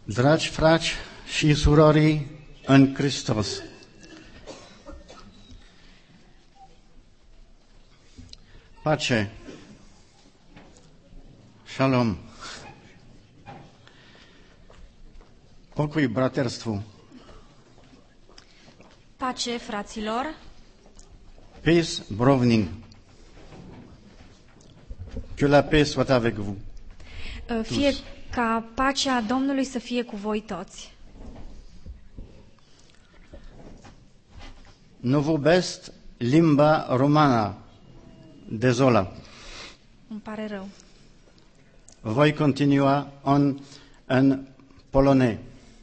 Dragi frați și surori în Hristos, pace, shalom, pokój braterstwu, Pace, fraților, peace brovning, que la paix soit avec vous. fie ca pacea Domnului să fie cu voi toți. Nu vorbesc limba romana, dezola. Îmi pare rău. Voi continua în polonais.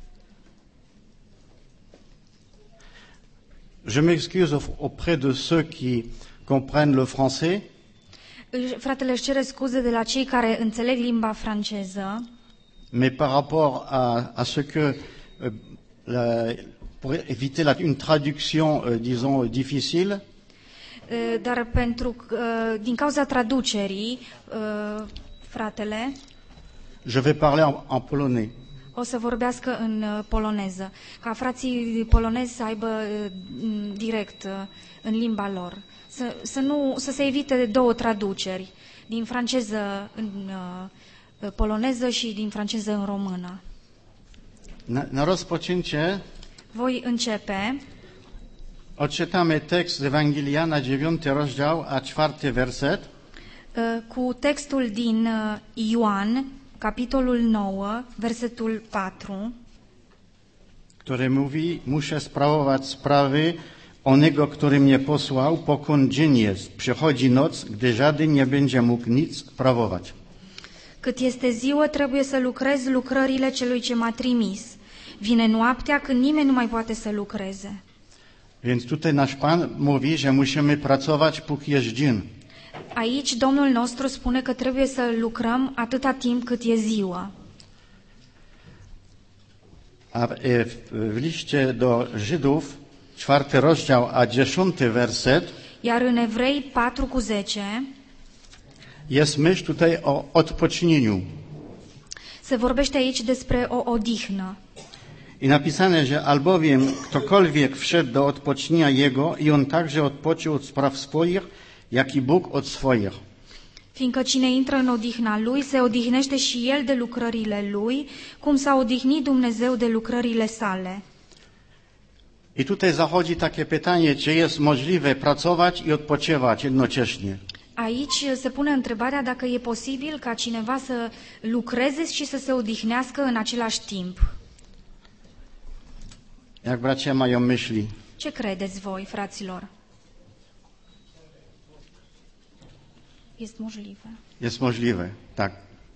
Je m'excuse auprès de ceux qui comprennent le français. Fratele își cere scuze de la cei care înțeleg limba franceză, Mais par rapport à ce que, pour éviter une traduction, disons, difficile, dar pentru că, din cauza traducerii, fratele je vais parler en polonais. o să vorbească în poloneză, ca frații polonezi să aibă direct în limba lor. Să se evite două traduceri, din franceză în poloneză și din franceză în română. Na rozpoczęcie Voi începe. odczytamy tekst z Ewangelia na 9 rozdział, a 4 werset. Cu textul din Ioan, capitolul 9, versetul 4, Który mówi, muszę sprawować sprawy onego, który mnie posłał, pokąd dzień jest. Przychodzi noc, gdy żaden nie będzie mógł nic sprawować. cât este ziua, trebuie să lucrez lucrările celui ce m-a trimis. Vine noaptea când nimeni nu mai poate să lucreze. Więc tutaj nasz Pan mówi, że musimy pracować, póki jest dzień. Aici Domnul nostru spune că trebuie să lucrăm atâta timp cât e ziua. A w liście do Żydów, 4 rozdział, a 10 werset, Iar în Evrei 4:10 jest myśl tutaj o odpocznieniu. se vorbește aici despre o odihnă. I napisane, że albowiem ktokolwiek wszedł do odpocznienia Jego i on także odpoczął od spraw swoich, jak i Bóg od swoich. Fiindcă cine intră în odihna lui, se odihnește și el de lucrările lui, cum s-a odihnit Dumnezeu de lucrările sale. I tutaj zachodzi takie pytanie, czy jest możliwe pracować i odpoczywać jednocześnie. Aici se pune întrebarea dacă e posibil ca cineva să lucreze și să se odihnească în același timp. Jak bracia mają myśli? Ce credeți voi, fraților? Jest możliwe. Jest możliwe, tak.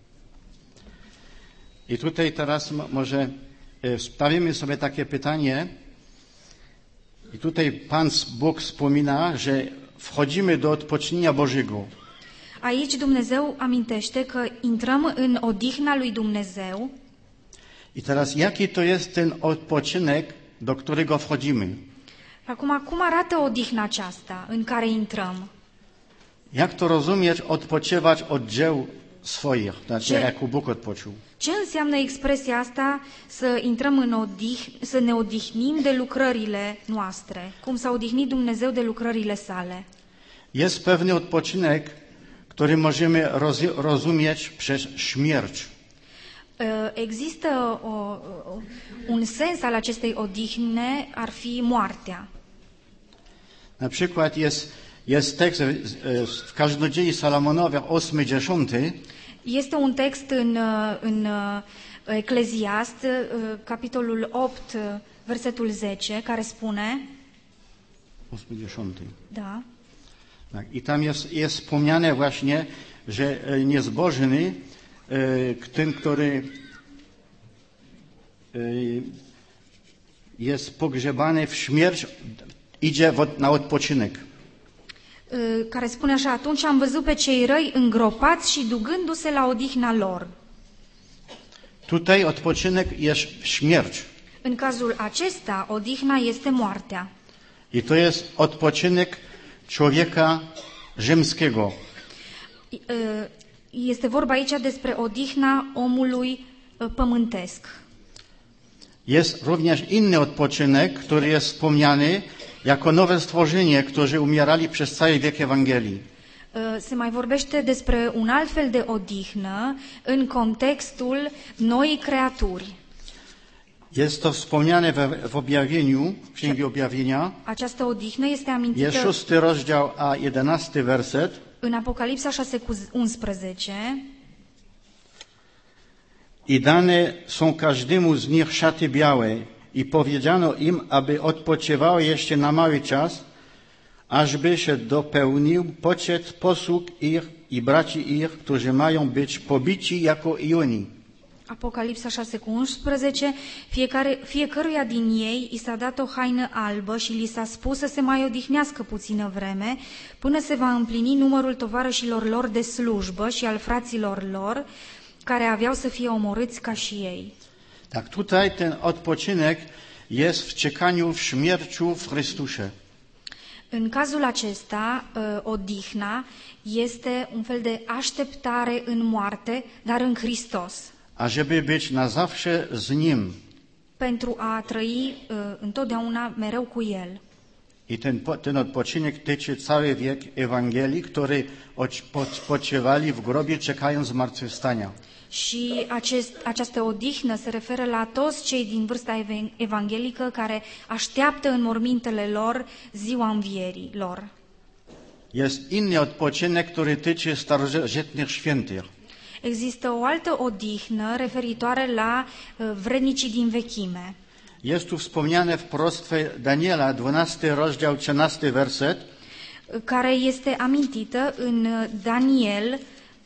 I tutaj teraz może stawimy sobie takie pytanie. I tutaj Pan Bóg wspomina, że wchodzimy do odpocznienia Bożego. Aici Dumnezeu amintește că intrăm în odihna lui Dumnezeu. I teraz jaki to jest ten odpoczynek, do którego wchodzimy? Acum, cum arată odihna aceasta în care intrăm? Jak to rozumieć odpoczywać od dzieł swoich, znaczy jak Bóg odpoczął? Ce înseamnă expresia asta să intrăm în să ne odihnim de lucrările noastre, cum s-a odihnit Dumnezeu de lucrările sale? Jest pewny odpoczynek, który możemy rozumieć przez śmierć. Există un sens al acestei odihne, ar fi moartea. Na przykład jest tekst w Kaznodziei Salomonowych 8-10. Este un text în Ecleziast, capitolul 8, versetul 10, care spune, 8-10. da, Tak, i tam jest wspomniane właśnie, że niezbożny, ten, który jest pogrzebany w śmierć, idzie na odpoczynek. care spune așa, atunci am văzut pe cei răi îngropați și dugându-se la odihna lor. Tutaj odpoczynek jest śmierć. În cazul acesta, odihna este moartea. I to jest odpoczynek człowieka ziemskiego. Este vorba aici despre odihna omului pământesc. Jest również inny odpoczynek, który jest wspomniany jako nowe stworzenie, którzy umierali przez cały wiek Ewangelii. Se mai vorbește despre un alt fel de odihnă în contextul noii creaturi. Jest to wspomniane w objawieniu, w Księgi Objawienia. Această odihnă este Jest amintită 6 rozdział, a 11 werset. în Apocalipsa 6:11. I dane są każdemu z nich szaty białe i powiedziano im, aby odpoczywały jeszcze na mały czas, ażby się dopełnił poczet posług ich i braci ich, którzy mają być pobici jako i oni. Apocalipsa 6:11, fiecăruia din ei i s-a dat o haină albă și li s-a spus să se mai odihnească puțină vreme, până se va împlini numărul tovarășilor lor de slujbă și al fraților lor, care aveau să fie omorâți ca și ei. Tak, tutaj ten odpoczynek jest w czekaniu w śmierciu w Chrystusie. În cazul acesta, odihna este un fel de așteptare în moarte, dar în Hristos, Ażeby być na zawsze z Nim. pentru a trăi întotdeauna mereu cu El. I ten odpoczynek tyczy cały wiek Ewangelii, którzy odpoczywali w grobie, czekając zmartwychwstania. Și această odihnă se referă la toți cei din vârsta evanghelică care așteaptă în mormintele lor ziua învierii lor. Jest inny odpoczynek, który tyczy starożytnych świętych. Există o altă odihnă referitoare la vrednicii din vechime. Jest tu wspomniane w proroctwie Daniela, 12 rozdział, 13 werset. Care este amintită în Daniel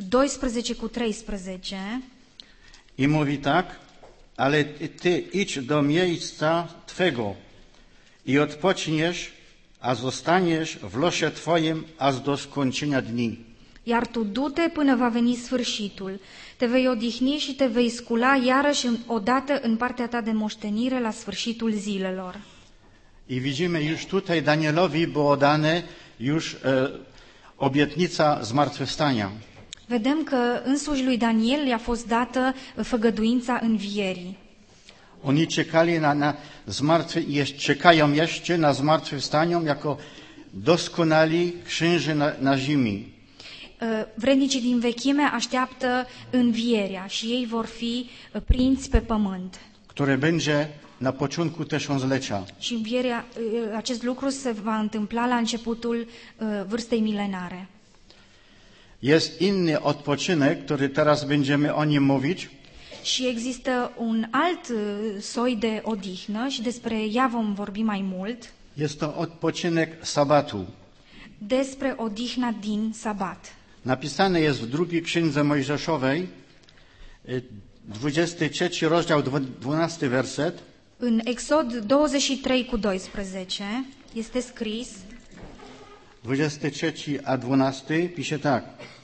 12:13. I mówi tak, ale ty idź do miejsca Twego i odpoczniesz, a zostaniesz w losie Twoim aż do skończenia dni. Iar tu du-te până va veni sfârșitul. Te vei odihni și te vei scula iarăși odată în partea ta de moștenire la sfârșitul zilelor. I widzimy już tutaj Danielowi było dane już obietnica zmartwychwstania. Vedem că însuși lui Daniel i-a fost dată făgăduința învierii. Oni czekali czekają jeszcze na zmartwychwstanie jako doskonali księży na ziemi. Vrednicii din vechime așteaptă învierea și ei vor fi prinți pe pământ. Które będzie na początku tysiąclecia. Și învierea, acest lucru se va întâmpla la începutul vârstei milenare. Jest inny odpoczynek, który teraz będziemy o nim mówić. Și există un alt soi de odihnă și despre ea vom vorbi mai mult. Jest to odpoczynek sabatu. Despre odihna din sabat. Napisane jest w drugiej księdze Mojżeszowej, 23 rozdział, 12 werset. În Exod 23:12 este scris 23 a 12 pisze tak.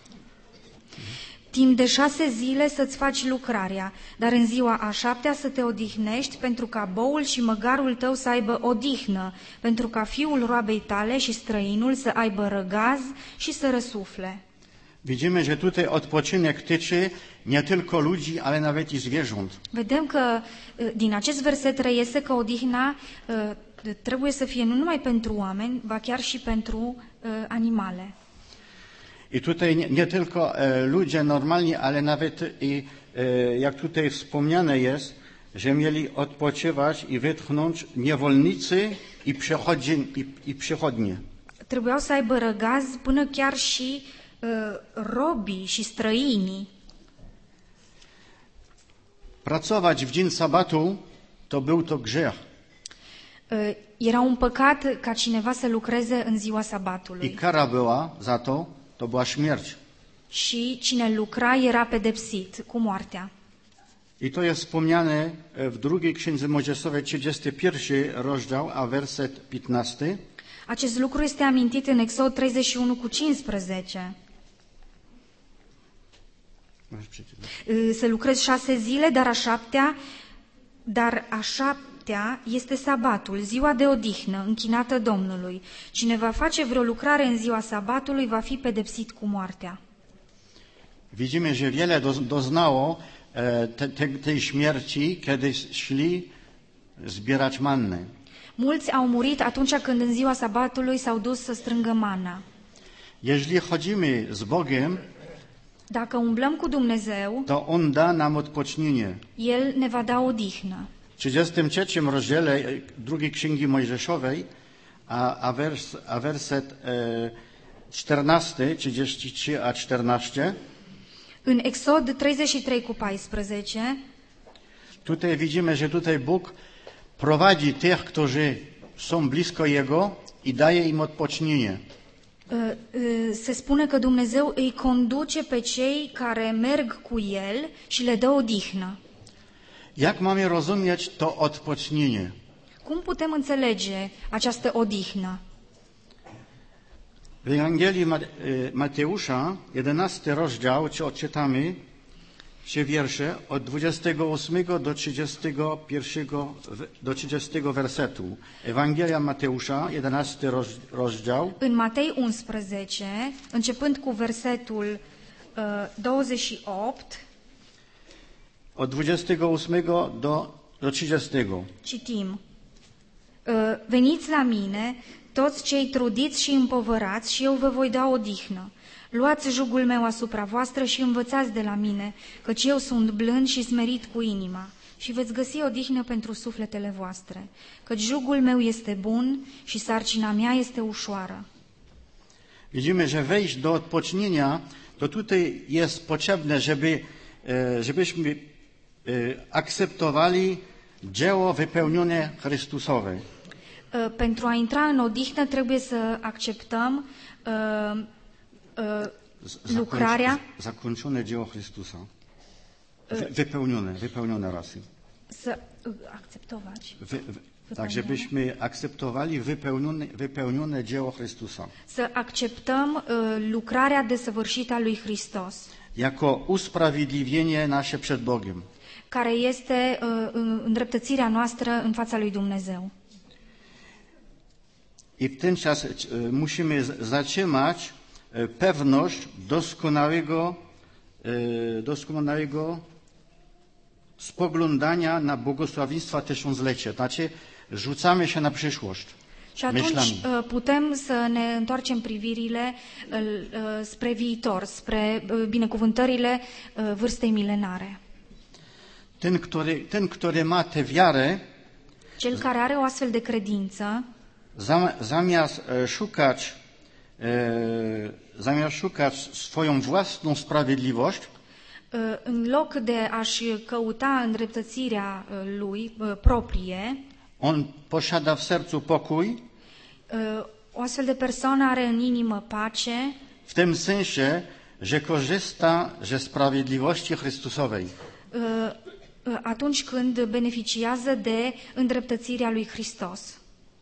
Timp de 6 zile să-ți faci lucrarea, dar în ziua a 7-a să te odihnești, pentru ca boul și măgarul tău să aibă odihnă, pentru ca fiul roabei tale și străinul să aibă răgaz și să răsufle. Widzimy, że tutaj odpoczynek tyczy nie tylko ludzi, ale nawet i zwierząt. Vedem că din acest verset reiese că odihna trebuie să fie nu numai pentru oameni, ba chiar și pentru animale. I tutaj nie tylko ludzie normalni, ale nawet i jak tutaj wspomniane jest, że mieli odpoczywać i wytchnąć niewolnicy i przechodnie. Trebuiau să aibă răgaz până chiar și robii și străinii. Pracować w dzień sabatu to był to grzech. Era un păcat ca cineva să lucreze în ziua sabatului. I kara była za to była śmierć. Și cine lucra era pedepsit cu moartea. I to jest wspomniane w drugiej księdze Mojżeszowej, 31 rozdział, a werset 15. Acest lucru este amintit în Exod 31:15. Să lucrezi 6 zile, dar a șaptea este sabatul, ziua de odihnă, închinată Domnului. Cine va face vreo lucrare în ziua sabatului va fi pedepsit cu moartea. Widzimy, że wiele doznało tej śmierci, kiedy szli zbierać mannę. Mulți au murit atunci când în ziua sabatului s-au dus să strângă mana. Jeżeli chodzimy z Bogiem, Dacă umblăm cu Dumnezeu, to On da nam odpocznienie. El ne va da odihnă. W 33 rozdziale drugiej Księgi Mojżeszowej, a werset 14, 33 a 14, În Exod 33:14, tutaj widzimy, że tutaj Bóg prowadzi tych, którzy są blisko Jego i daje im odpocznienie. se spune că Dumnezeu îi conduce pe cei care merg cu El și le dă odihnă. Jak mamy rozumieć to odpocznienie? Cum putem înțelege această odihnă? W Ewangelii Mateusza, 11 rozdział, odczytamy się wiersze od 28 do 31, do 30 wersetu. Ewangelia Mateusza, 11 rozdział, În Matei 11, începând cu versetul 28, od 28 do 30. citim: Veniți la mine, toți cei trudiți și împovărați, și eu vă voi da odihnă. Luați jugul meu asupra voastră și învățați de la mine, căci eu sunt blând și smerit cu inima, și veți găsi odihnă pentru sufletele voastre, căci jugul meu este bun și sarcina mea este ușoară. Widzimy, że wejść do odpocznienia, to tutaj jest potrzebne, żebyśmy akceptowali dzieło wypełnione Chrystusowe. Pentru a intra în odihnă trebuie să acceptăm lucrarea, Zakończone dzieło Chrystusa. Wypełnione rasy. să acceptować, Tak, żebyśmy akceptowali wypełnione dzieło Chrystusa. să acceptăm lucrarea desăvârșită a lui Hristos, Jako usprawiedliwienie nasze przed Bogiem. care este îndreptățirea noastră în fața lui Dumnezeu. I w ten czas musimy zatrzymać pewność doskonałego spoglądania na błogosławieństwa tysiąclecie. Znaczy, rzucamy się na przyszłość. Și atunci myślami. putem să ne întoarcem privirile spre viitor, spre binecuvântările vârstei milenare. Ten, który ma tę wiarę, Cel care are o astfel de credință, zamiast szukać swoją własną sprawiedliwość, în loc de a-și căuta îndreptățirea lui proprie, on posiada w sercu pokój, o astfel de persoană are în inimă pace, w tym sensie, że korzysta ze sprawiedliwości Chrystusowej. Atunci când beneficiază de îndreptățirea lui Hristos.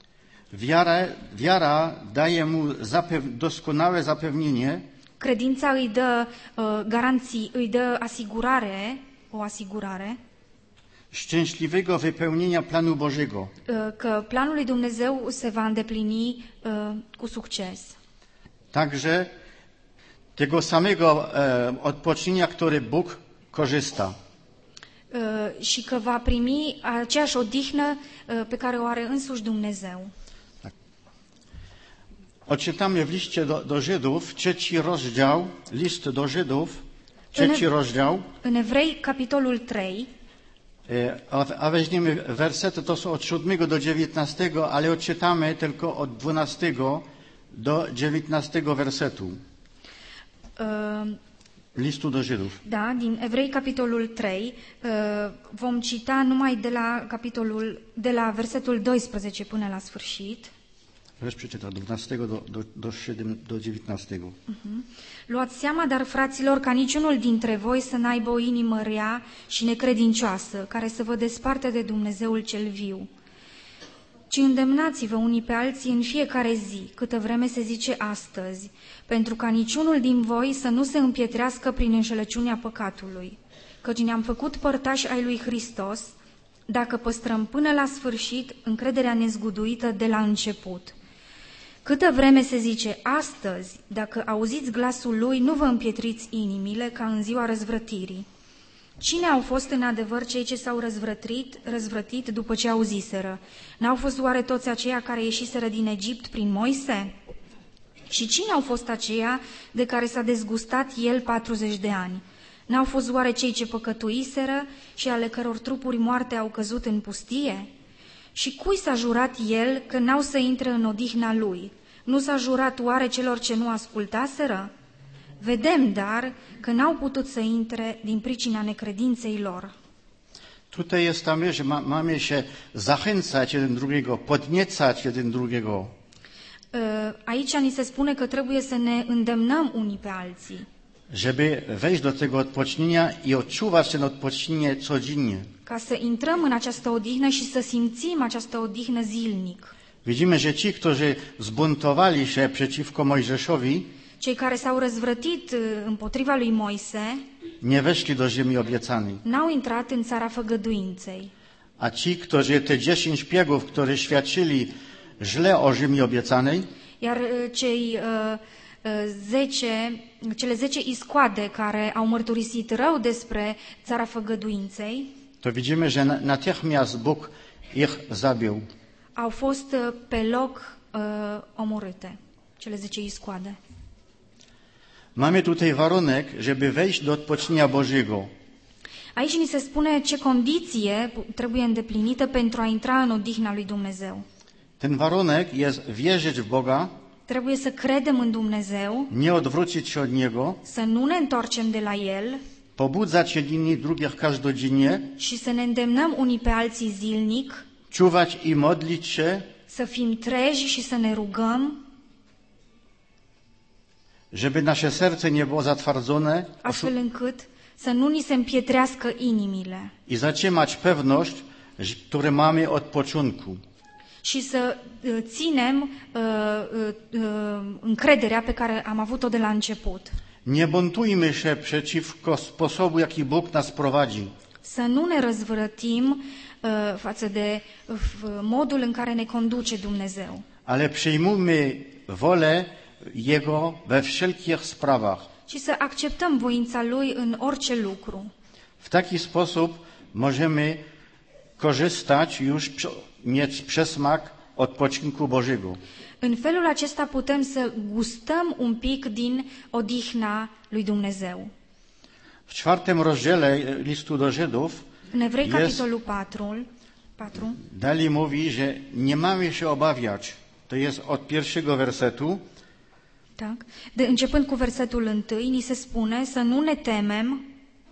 Wiara daje mu doskonałe zapewnienie, Credința îi dă garanții, îi dă o asigurare szczęśliwego wypełnienia planu Bożego. Că planul lui Dumnezeu se va îndeplini cu succes. Także tego samego odpocznienia, który Bóg korzysta. Și că va primi aceeași odihnă pe care o are însuși Dumnezeu. Odczytamy w liście do Żydów, 3 rozdział, list do Żydów, 3 rozdział, În Evrei, capitolul 3, a weźmiemy wersety, to są od 7 do 19, ale odczytamy tylko od 12 do 19 wersetu listu do Żydów. da, din Evrei, capitolul 3, vom cita numai de la versetul 12 până la sfârșit. Weź przeczyta, od 12 do 19. Luați seama, dar, fraților, ca niciunul dintre voi să n-aibă o inimă rea și necredincioasă, care să vă desparte de Dumnezeul cel viu. Ci îndemnați-vă unii pe alții în fiecare zi, câtă vreme se zice astăzi, pentru ca niciunul din voi să nu se împietrească prin înșelăciunea păcatului. Căci ne-am făcut părtași ai lui Hristos, dacă păstrăm până la sfârșit încrederea nezguduită de la început. Câtă vreme se zice astăzi, dacă auziți glasul lui, nu vă împietriți inimile ca în ziua răzvrătirii. Cine au fost în adevăr cei ce s-au răzvrătit după ce auziseră? N-au fost oare toți aceia care ieșiseră din Egipt prin Moise? Și cine au fost aceia de care s-a dezgustat el 40 de ani? N-au fost oare cei ce păcătuiseră și ale căror trupuri moarte au căzut în pustie? Și cui s-a jurat el că n-au să intre în odihna lui? Nu s-a jurat oare celor ce nu ascultaseră? Vedem, dar, că n-au putut să intre din pricina necredinței lor. Tutaj jest tam, że mamy się zachęcać jeden drugiego, podniecać jeden drugiego. Aici ni se spune că trebuie să ne îndemnăm unii pe alții. Żeby wejść do tego odpocznienia i odczuwać ten odpocznienie codziennie. Ca să intrăm în această odihnă și să simțim această odihnă zilnic. Widzimy, że ci, którzy zbuntowali się przeciwko Mojżeszowi, Cei care s-au răzvrătit împotriva lui Moise nie weszli do ziemi obiecanej. n-au intrat în țara făgăduinței. A ci, którzy te 10 szpiegów, którzy świadczyli źle o ziemi obiecanej, Iar cele 10 iscoade care au mărturisit rău despre țara făgăduinței to widzimy, że natychmiast Bóg ich zabił. au fost pe loc omorâte, cele 10 iscoade. Mamy tutaj warunek, żeby wejść do odpocznienia Bożego. Aici ni se spune ce condiție trebuie îndeplinită pentru a intra în odihna lui Dumnezeu. Ten warunek jest wierzyć w Boga, Trebuie să credem în Dumnezeu, nie odwrócić się od Niego, să nu ne întoarcem de la El pobudzać jedni drugich każdodziennie, și să ne îndemnăm unii pe alții zilnic, czuwać i modlić się, să fim treji și să ne rugăm, żeby nasze serce nie było zatwardzone astfel încât să nu ni se împietrească inimile i zatrzymać pewność, którą mamy od początku. și să ținem încrederea pe care am avut-o de la început. Nie buntujmy się przeciwko sposobu, jaki Bóg nas prowadzi. Să nu ne răzvrătim față de modul în care ne conduce Dumnezeu, Ale przyjmujmy wolę Jego we wszelkich sprawach. ci să acceptăm voința Lui în orice lucru. W taki sposób możemy korzystać już, mieć przesmak odpoczynku Bożego. În felul acesta putem să gustăm un pic din odihna lui Dumnezeu. W 4 rozdziale listu do Żydów În Evrei, Jest. capitolul 4, dalej mówi, że nie mamy się obawiać. To jest od pierwszego wersetu. începând cu versetul 1, ni se spune să nu ne temem.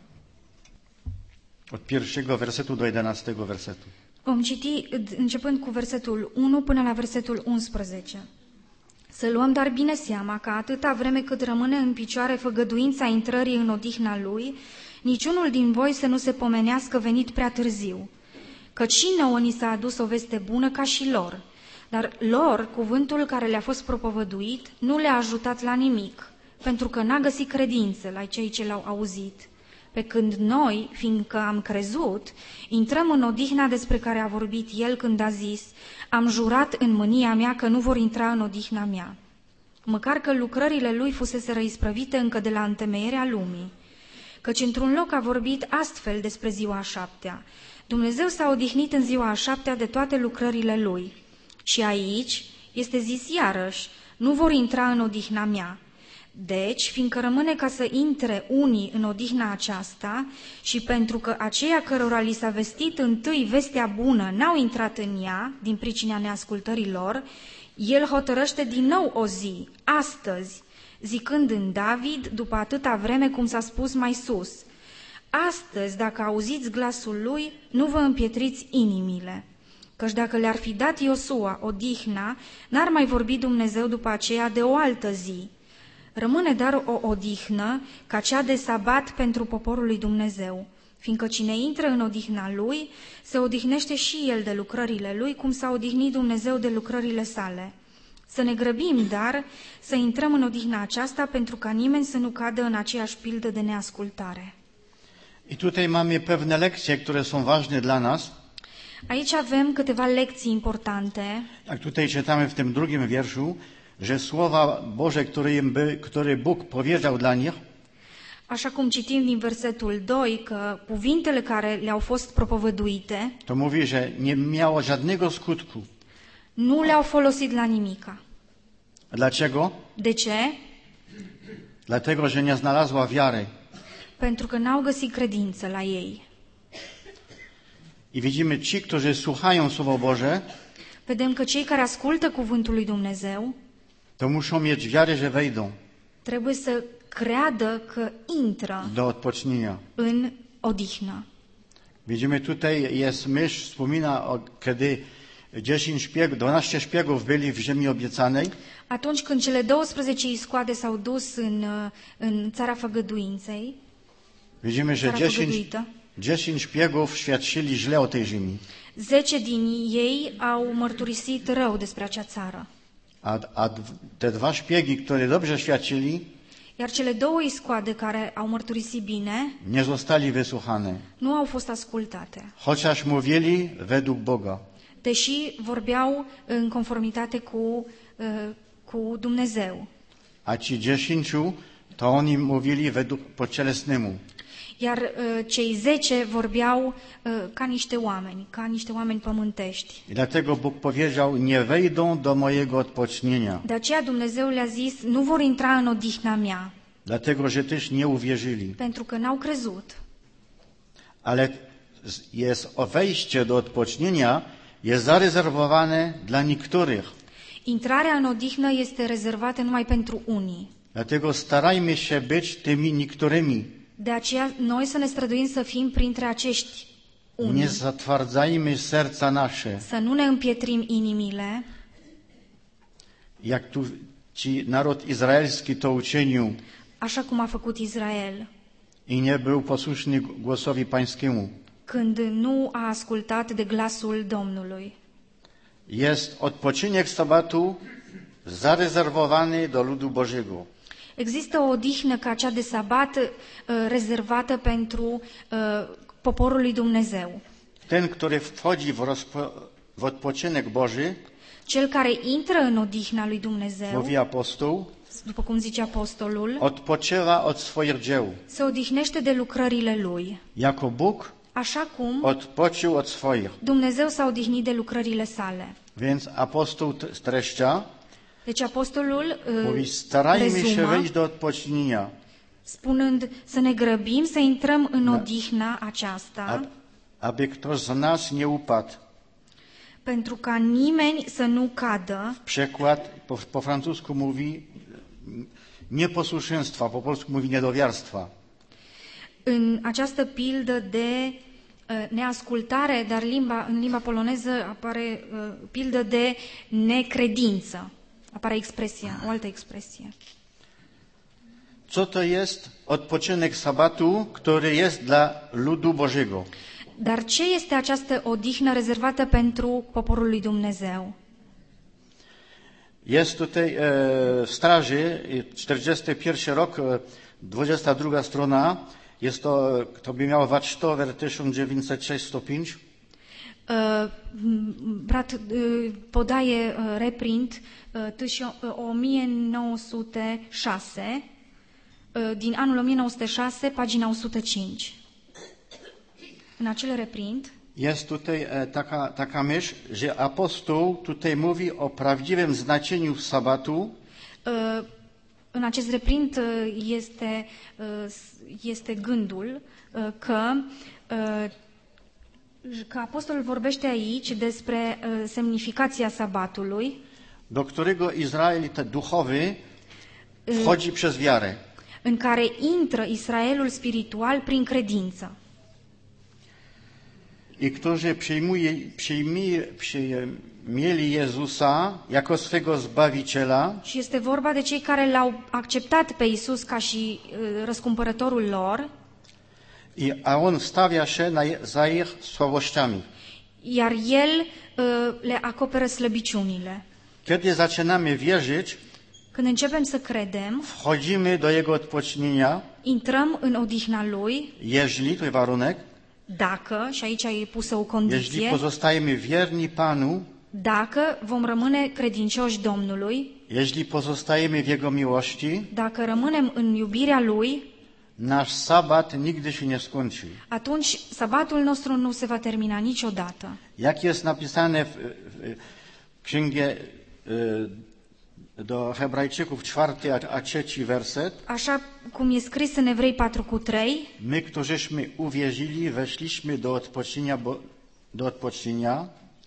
Od pierwszego wersetu do 11 wersetu. Vom citi începând cu versetul 1 până la versetul 11. Să luăm dar bine seama că atâta vreme cât rămâne în picioare făgăduința intrării în odihna Lui, niciunul din voi să nu se pomenească venit prea târziu. Căci și nouă ni s-a adus o veste bună ca și lor, dar lor cuvântul care le-a fost propovăduit nu le-a ajutat la nimic, pentru că n-a găsit credință la cei ce l-au auzit. Pe când noi, fiindcă am crezut, intrăm în odihna despre care a vorbit El când a zis: am jurat în mânia mea că nu vor intra în odihna mea. Măcar că lucrările Lui fuseseră isprăvite încă de la întemeierea lumii. Căci într-un loc a vorbit astfel despre ziua a 7-a. Dumnezeu s-a odihnit în ziua a 7-a de toate lucrările Lui. Și aici este zis iarăși: nu vor intra în odihna mea. Deci, fiindcă rămâne ca să intre unii în odihna aceasta și pentru că aceia cărora li s-a vestit întâi vestea bună n-au intrat în ea din pricina neascultării lor, El hotărăște din nou o zi, astăzi, zicând în David, după atâta vreme cum s-a spus mai sus: astăzi, dacă auziți glasul Lui, nu vă împietriți inimile. Căci dacă le-ar fi dat Iosua odihna, n-ar mai vorbi Dumnezeu după aceea de o altă zi. Rămâne dar o odihnă ca cea de sabat pentru poporul lui Dumnezeu, fiindcă cine intră în odihna Lui, se odihnește și el de lucrările Lui, cum s-a odihnit Dumnezeu de lucrările sale. Să ne grăbim, dar, să intrăm în odihna aceasta, pentru ca nimeni să nu cadă în aceeași pildă de neascultare. I tutaj mamy pewne lekcje, które są ważne dla nas. Aici avem câteva lecții importante. Jak tutaj czytamy w tym drugim wierszu, że słowa Boże, które Bóg powiedział dla nich, Așa cum citim din versetul 2 că cuvintele care le-au fost propovăduite to mówi, że nie miało żadnego skutku. nu le-au folosit la nimica. Dlaczego? De ce? Dlatego, że nie znalazła wiary. Pentru că n-au găsit credință la ei. I widzimy ci, którzy słuchają Słowa Boże, Vedem că cei care ascultă cuvântul lui Dumnezeu to muszą mieć wiarę, że wejdą trebuie să creadă că intră do odpocznienia. în odihnă. Widzimy tutaj jest mysz, wspomina, kiedy 12 szpiegów byli w ziemi obiecanej. Atunci când cele 12 iscoade s-au dus în țara făgăduinței, Widzimy, że țara făgăduită, 10 szpiegów świadczyli źle o tej ziemi. 10 din ei au mărturisit rău despre acea țară. A te dwa szpiegi, które dobrze świadczyli, Iar cele 2 iscoade care au mărturisit bine nie zostali wysłuchane. nu au fost ascultate, Chociaż mówili według Boga. deși vorbeau în conformitate cu Dumnezeu. A ci 10 to oni mówili według po cielesnemu. Iar cei 10 vorbeau ca niște oameni pământești. I dlatego Bóg powiedział, nie wejdą do mojego odpocznienia. De aceea Dumnezeu le-a zis, nu vor intra în odihna mea, Dlatego, że też nie uwierzyli. pentru că n-au crezut. Ale jest wejście do odpocznienia jest zarezerwowane dla niektórych. Intrarea în odihnă este rezervată numai pentru unii. Dlatego starajmy się być tymi niektórymi. De aceea noi să ne străduim să fim printre acești unii. Nie zatwardzajmy serca nasze, Să nu ne împietrim inimile, jak tu ci naród izraelski to uczynił așa cum a făcut Israel, i nie był posłuszny głosowi pańskiemu. când nu a ascultat de glasul Domnului. Jest odpoczynek sabatu zarezerwowany do ludu Bożego. Există o odihnă ca cea de sabat rezervată pentru poporul lui Dumnezeu. Ten, który wchodzi w odpoczynek Boży, Cel care intră în odihna lui Dumnezeu, mówi apostoł, după cum zice apostolul, odpoczywa od swoich dzieł. se odihnește de lucrările lui, Jako Bóg așa cum odpoczął od swoich. Dumnezeu s-a odihnit de lucrările sale. Więc apostoł streszcza, Deci apostolul mówi, starajmy się rezumă, wejść do odpocznienia, spunând să ne grăbim să intrăm în odihna aceasta, aby ktoś z nas nie upadł. pentru ca nimeni să nu cadă. Przekład po francusku mówi nieposłuszeństwa, po polsku mówi niedowiarstwa. În această pildă de neascultare, dar în limba poloneză apare pildă de necredință. Apare expresia, o altă expresie. Co to jest odpoczynek sabatu, który jest dla ludu Bożego? Dar ce este această odihnă rezervată pentru poporul lui Dumnezeu? Jest tutaj w straży, 41 rok, 22 strona, jest to, kto by miał Warsztower 1906. Brat podaje reprint 1906, din anul 1906, pagina 105. În acel reprint jest tutaj taka myśl, że apostoł tutaj mówi o prawdziwym znaczeniu sabatu, în acest reprint este gândul că apostolul vorbește aici despre semnificația sabatului, do którego Izrael duchowy wchodzi przez wiarę. în care intră Israelul spiritual prin credință. I którzy przyjmieli Jezusa jako swego Zbawiciela, Și este vorba de cei care l-au acceptat pe Isus ca și răscumpărătorul lor, a On stawia się za ich słabościami. iar El le acoperă slăbiciunile. Kiedy zaczynamy wierzyć, Când începem să credem, wchodzimy do Jego odpocznienia, intrăm în odihna Lui, jeśli, to jest warunek, dacă, și aici e pusă o jeśli condiție, pozostajemy wierni Panu, dacă vom rămâne credincioși Domnului, jeśli pozostajemy w Jego miłości, dacă rămânem în iubirea Lui, nasz sabat nigdy się nie skończy. atunci sabatul nostru nu se va termina niciodată. Jak jest napisane w księgie do Hebrajczyków 4 a 3 werset, Așa cum e scris în Evrei 4:3, my, którzyśmy uwierzyli, weszliśmy do odpocznienia,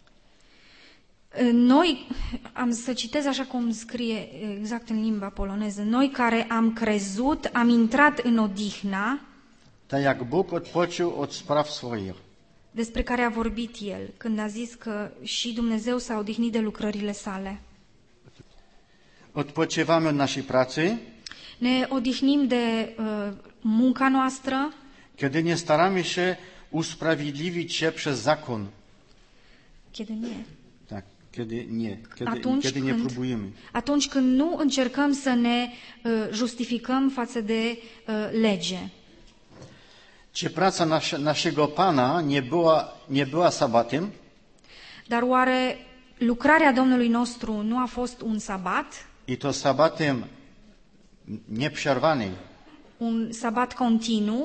noi, am să citez așa cum scrie exact în limba poloneză, noi care am crezut, am intrat în odihna, tak jak Bóg odpoczął od spraw swoich. despre care a vorbit el, când a zis că și Dumnezeu s-a odihnit de lucrările sale. Odpoczywamy od naszej pracy, Ne odihnim de munca noastră, kiedy nie staramy się usprawiedliwić się przez zakon. kiedy nie. Tak, kiedy nie Când- próbujemy. Atunci când nu încercăm să ne justificăm față de lege. Czy praca naszego Pana nie była sabatem? Dar oare lucrarea Domnului nostru nu a fost un sabat? I to sabatem nieprzerwanym. Un sabat continuu?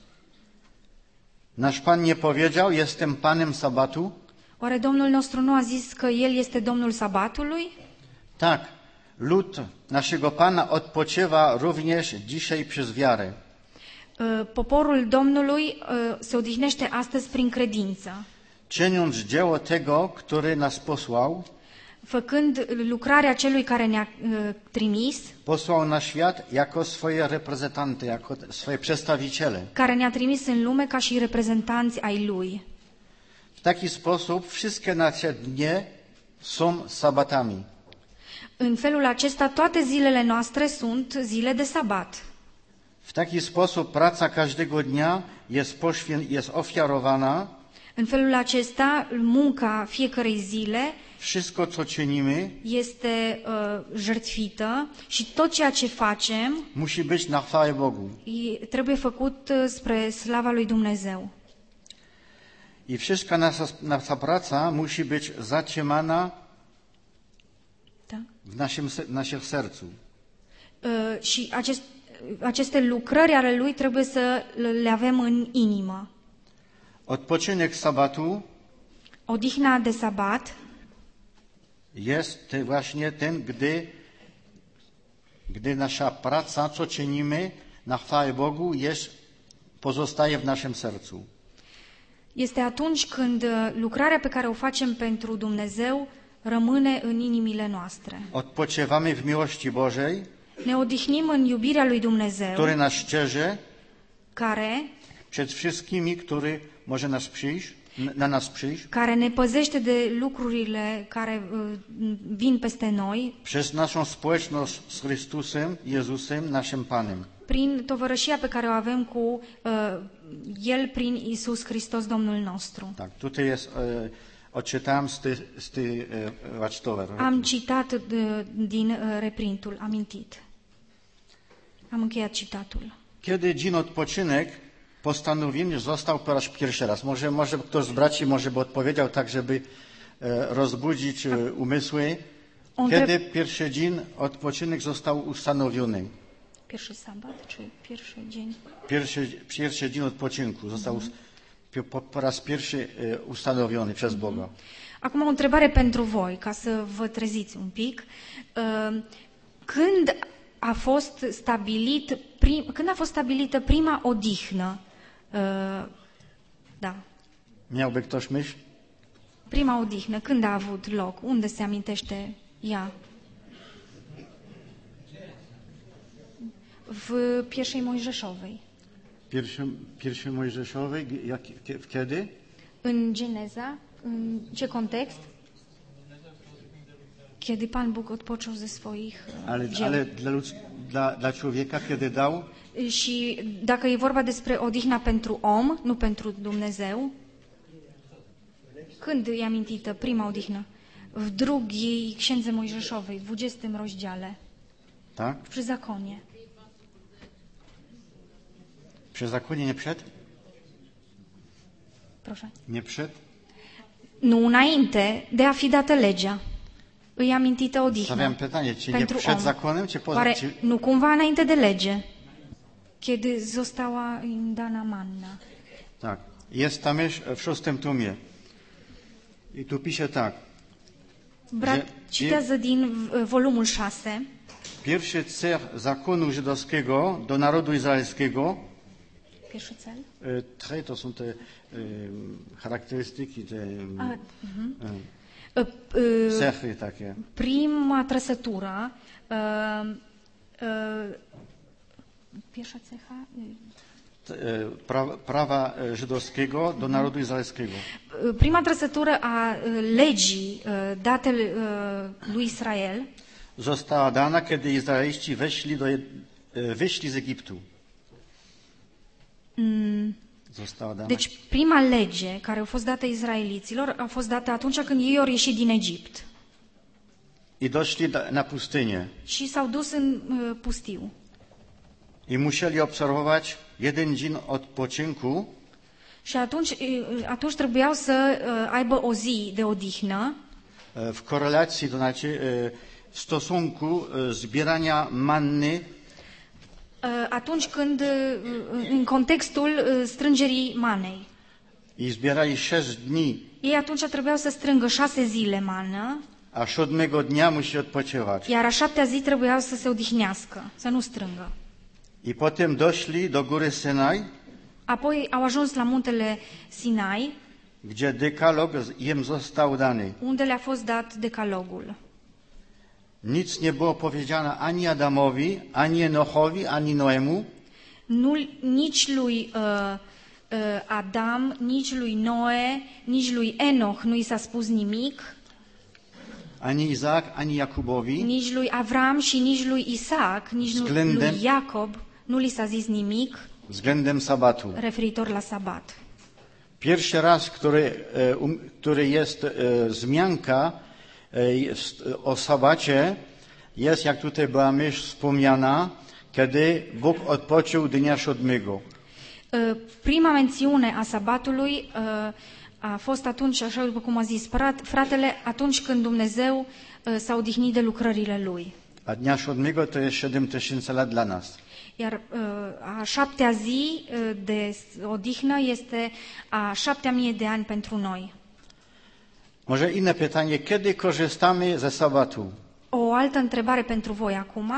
Nasz Pan nie powiedział, jestem Panem sabatu? Oare Domnul nostru nu a zis că El este Domnul sabatului? Tak, lud naszego Pana odpoczywa również dzisiaj przez wiarę. Poporul Domnului se odihnește astăzi prin credință, Czyniąc dzieło tego, który nas posłał, făcând lucrarea celui care ne-a trimis, posłał na świat jako swoje reprezentanty, jako swoje przedstawiciele. care ne-a trimis în lume ca și reprezentanți ai Lui. W taki sposób wszystkie nasze dnie są sabatami. În felul acesta, toate zilele noastre sunt zile de sabat. W taki sposób praca każdego dnia jest ofiarowana. În felul acesta, munca fiecărei zile Wszystko, co czynimy, este jertfită și tot ceea ce facem musi być na chwałę Bogu. trebuie făcut spre slava lui Dumnezeu. I wszystka nasza praca musi być zatrzymana Da? w naszym sercu. Și aceste lucrări ale lui trebuie să le avem în inimă. Odpoczynek sabatu Odihna de sabat jest właśnie ten, gdy nasza praca, co czynimy na chwałę Bogu, pozostaje w naszym sercu. este atunci când lucrarea pe care o facem pentru Dumnezeu rămâne în inimile noastre. Odpoczywamy w miłości Bożej, Ne odihnim în iubirea lui Dumnezeu, który nas szczerze care przed wszystkimi, który może na nas przyjść, care ne păzește de lucrurile care vin peste noi, przez naszą społeczność z Chrystusem, Jezusem, naszym Panem. prin tovărășia pe care o avem cu El prin Iisus Hristos, Domnul nostru. Tak, tutaj jest, odczytałem z tej wacztower. Am citat din reprintul amintit. Am încheiat citatul. Kiedy dzień odpoczynek postanowienie został po raz pierwszy raz. Może ktoś z braci może by odpowiedział tak, żeby rozbudzić umysły. Kiedy pierwszy dzień odpoczynek został ustanowiony? Pierwszy sabat, czy pierwszy dzień? Pierwszy dzień odpoczynku został po raz pierwszy ustanowiony przez Boga. Acum o întrebare pentru voi, ca să vă treziți un pic. Când a fost stabilită prima odihnă? Da. Miałby ktoś myśl? Prima odihnă, când a avut loc? Unde se amintește ea? W pierwszej Mojżeszowej. Pierwszej Mojżeszowej? Kiedy? În Geneza? În ce context? Kiedy Pan Bóg odpoczął ze swoich dzieł. Ale dla człowieka, kiedy dał? Și dacă e vorba despre odihna pentru om, nu pentru Dumnezeu, când e amintită prima odihnă? W drugiej Księdze Mojżeszowej, w 20 rozdziale. Tak? Przy zakonie. Przy zakonie nie przed? Proszę. Nie przed? Nu înainte de a fi dată legea. Îi amintită odihna. Stawiam pytanie, czy nie pentru przed om. zakonem, czy poza? Oare nu cumva înainte de lege? kiedy została im dana manna. Tak. Jest tam w 6 tomie. I tu pisze tak. Brat citează din volumul 6. Pierwszy cel zakonu żydowskiego do narodu izraelskiego. Pierwszy cel? Tre to są te charakterystyki, te cechy takie. Prima trăsătură, pierwsza cecha? Prawa żydowskiego do narodu izraelskiego. Prima trăsătură a legii date lui Israel została dana, kiedy Izraelici wyszli z Egiptu. Została dana. Deci prima lege care a fost dată izraeliților a fost dată atunci când ei au ieșit din Egipt. I doszli na pustynię. Și s-au dus în pustiu. I musieli obserwować jeden dzień odpoczynku. Și atunci trebuiau să aibă o zi de odihnă. W korelacji, to znaczy w stosunku zbierania manny. Atunci când, în contextul strângerii manei. I zbierali 6 dni. Ei atunci trebuiau să strângă 6 zile mană. A 7 dnia musi odpoczywać. Iar a 7-a zi trebuiau să se odihnească, să nu strângă. I potem doszli do góry Synaj. Apoi au ajuns la muntele Sinai, gdzie dekalog im został dany. Unde le-a fost dat decalogul. Nic nie było powiedziane ani Adamowi, ani Enochowi, ani Noemu. Nici lui Adam, nici lui Noe, nici lui Enoch nu i s-a spus nimic. Ani Izaac, ani Jacubowi. Nici lui Avram și nici lui Isaac, nici lui Iacob nu li s-a zis nimic. Względem sabatu. Referitor la sabat. Pierwszy raz, który jest wzmianka o sabacie, jest, jak tutaj była myśl wspomniana, kiedy Bóg odpoczął dnia 7. Prima mențiune a sabatului a fost atunci, așa după cum a zis fratele, atunci când Dumnezeu s-a odihnit de lucrările Lui. A dnia 7 to jest 7000 lat dla nas. Iar a 7-a zi de odihnă este a 7.000 de ani pentru noi. Może inne pytanie, kiedy korzystamy ze sabatu? O altă întrebare pentru voi acum,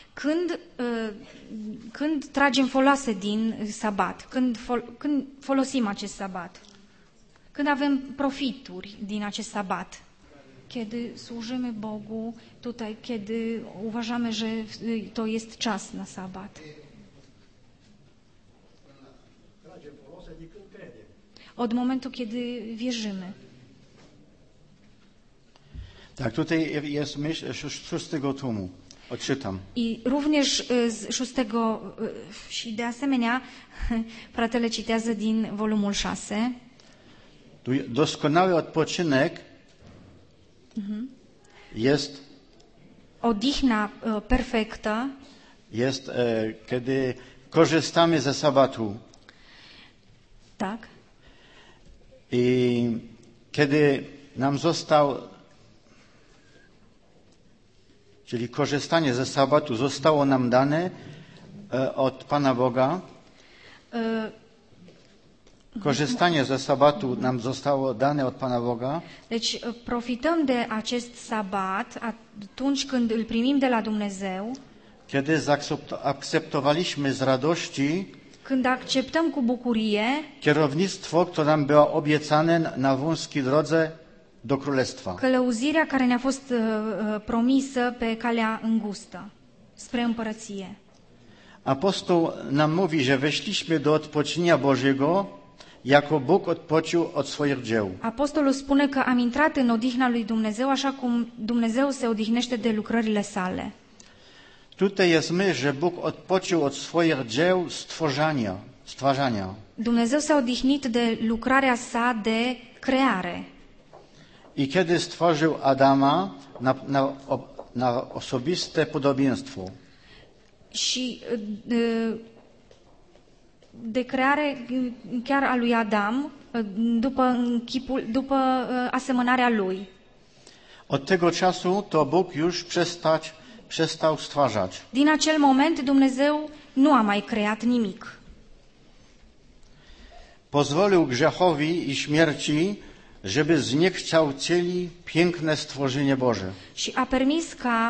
când tragem folose din sabat, când folosim acest sabat? Când avem profituri din acest sabat? Kiedy służymy Bogu tutaj, kiedy uważamy, że to jest czas na sabat. Od momentu, kiedy wierzymy. Tak, tutaj jest myśl 6 tomu. Odczytam. I również z 6 și de asemenea fratele citează din volumul 6. Doskonały odpoczynek jest odihna perfektă jest kiedy korzystamy ze sabatu. Tak. I kiedy nam czyli korzystanie ze sabatu zostało nam dane od Pana Boga. Korzystanie ze sabatu nam zostało dane od Pana Boga. Deci profităm de acest sabat atunci când îl primim de la Dumnezeu. Kiedy zaakceptowaliśmy z radości când acceptăm cu bucurie kierownictwo, które nam było obiecane na wąskiej drodze do królestwa. Călăuzirea care ne-a fost promisă pe calea îngustă spre împărăție. Apostoł nam mówi, że weszliśmy do odpocznienia Bożego, jako Bóg odpoczął od swoich dzieł. Apostolul spune că am intrat în odihna lui Dumnezeu așa cum Dumnezeu se odihnește de lucrările sale. Tutaj jest myśl, że Bóg odpoczął od swoich dzieł stwarzania. Dumnezeu s-a odihnit de lucrarea sa de creare. I kiedy stworzył Adama na osobiste podobieństwo. Și de creare chiar a lui Adam după asemănarea lui. Od tego czasu to Bóg już przestał stwarzać. Din acel moment Dumnezeu nu a mai creat nimic. Pozwolił grzechowi i śmierci, żeby zniekształcili piękne stworzenie Boże. Și a permis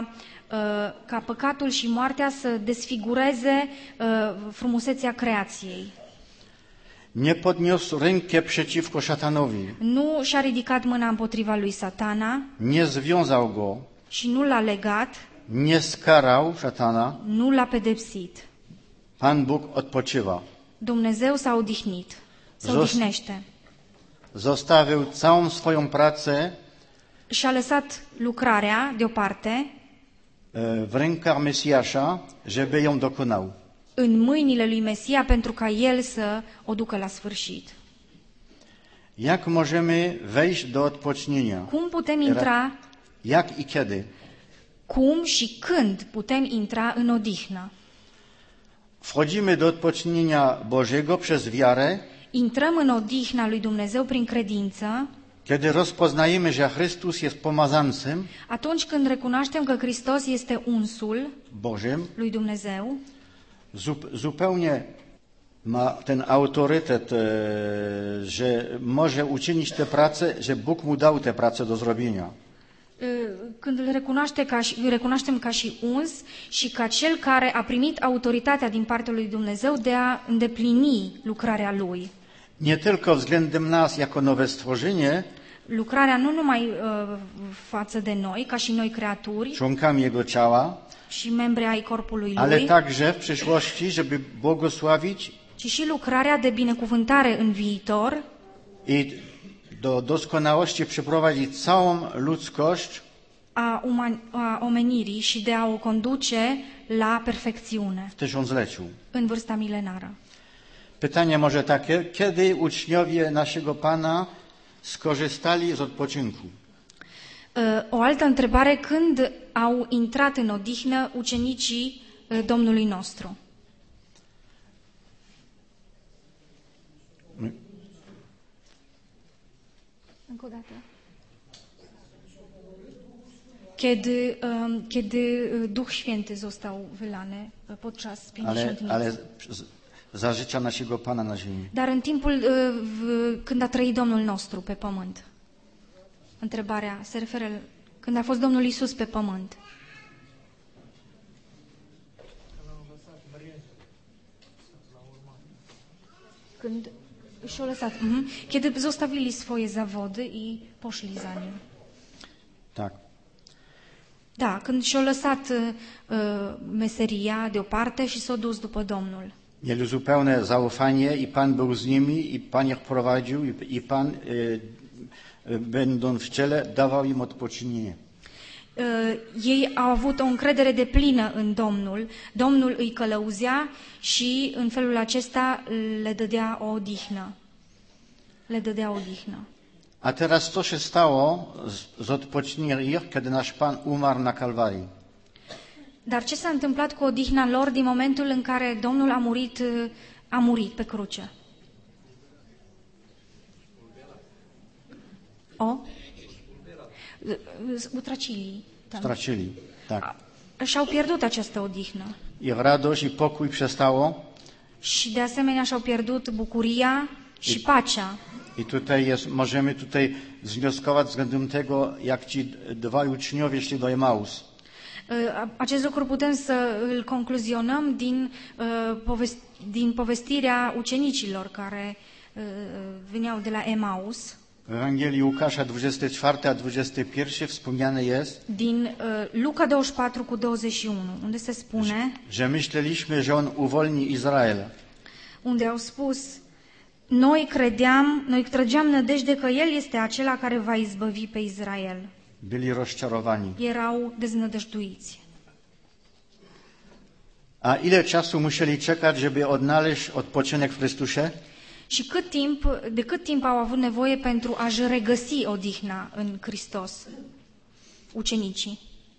ca păcatul și moartea să desfigureze frumusețea creației. Nie podniósł rękę przeciwko szatanowi. Nu și-a ridicat mâna împotriva lui Satana Nie związał go. și nu l-a legat, Nie skarał szatana. nu l-a pedepsit. Pan Bóg odpoczywa. Dumnezeu s-a odihnit, se odihnește. Zostawił całą swoją pracę Și-a lăsat lucrarea deoparte w rękach Mesjasza, żeby ją dokonał. în mâinile lui Mesia pentru ca el să o ducă la sfârșit. Jak możemy wejść do odpocznienia? Cum putem intra, Jak i kiedy? cum și când putem intra în odihnă? Wchodzimy do odpocznienia Bożego przez wiarę, Intrăm în odihna lui Dumnezeu prin credință, kiedy rozpoznajemy, że Chrystus jest pomazancem atunci când recunoaștem că Hristos este unsul Bożym, lui Dumnezeu, zupełnie ma ten autorytet, że może uczynić tę pracę, że Bóg mu dał tę pracę do zrobienia. când îl recunoaștem ca și uns și ca cel care a primit autoritatea din partea lui Dumnezeu de a îndeplini lucrarea lui. Nie tylko względem nas jako nowe stworzenie, Lucrarea nu numai față de noi, ca și noi creaturi członkami Jego ciała, și membri ai corpului ale lui, także w przyszłości, żeby błogosławić ci și lucrarea de binecuvântare în viitor i do doskonałości przyprowadzić całą ludzkość a omenirii și de a o conduce la perfecțiune w tysiącleciu. în vârsta milenară. Pytanie może takie, kiedy uczniowie naszego Pana skorzystali z odpoczynku? O altă întrebare, când au intrat în odihnă ucenicii Domnului nostru? Încă o dată. Kiedy Duch Święty został wylany podczas 50 dni. Ale za życia naszego Pana na ziemi. Dar în timpul când a trăit Domnul nostru pe pământ. Întrebarea se referă când a fost Domnul Iisus pe pământ. Când și-au lăsat. Kiedy zostawili swoje zawody i poszli za nim. Tak. Da, când și-au lăsat meseria deoparte și s-au dus după Domnul. Mieli zupełne zaufanie i Pan był z nimi i Pan ich prowadził i Pan, będąc w ciele, dawał im odpocznienie. Ei au avut o încredere deplină în Domnul, Domnul îi călăuzea și în felul acesta le dădea o odihnă. Le dădea o odihnă. A teraz co się stało z odpocznieniem ich, kiedy nasz Pan umarł na Kalwarii? Dar ce s-a întâmplat cu odihna lor din momentul în care Domnul a murit pe cruce? Stracili, tak. Și-au pierdut această odihnă. Ich radość i pokój przestało. Și de asemenea și-au pierdut bucuria și pacea. I tutaj możemy tutaj wnioskować względem tego, jak ci dwaj uczniowie szli do Emaus. Acest lucru putem să îl concluzionăm din povestirea ucenicilor care veneau de la Emaus. W Ewangelii Łukasza 24 a 21 wspomniane jest, din Luca 24 cu 21, unde se spune, że myśleliśmy, że on uwolni Izrael. Unde au spus, noi trăgeam nădejde că El este acela care va izbăvi pe Israel. Byli rozczarowani. Erau deznădăjduiți. A ile czasu musieli czekać, żeby odnaleźć odpoczynek w Chrystusie? Și de cât timp au avut nevoie pentru a-și regăsi odihna în Hristos, ucenicii?